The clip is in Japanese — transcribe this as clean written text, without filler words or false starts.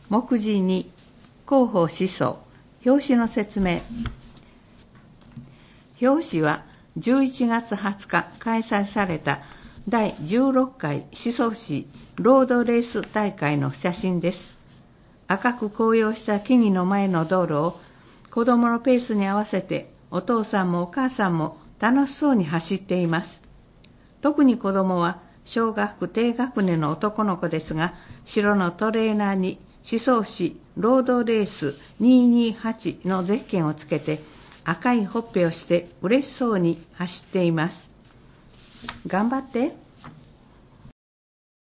目次2、広報思想、表紙の説明。表紙は11月20日開催された第16回思想史ロードレース大会の写真です。赤く紅葉した木々の前の道路を子供のペースに合わせてお父さんもお母さんも楽しそうに走っています。特に子供は小学低学年の男の子ですが、白のトレーナーに思想史ロードレース228のゼッケンをつけて赤いほっぺをして嬉しそうに走っています。頑張って。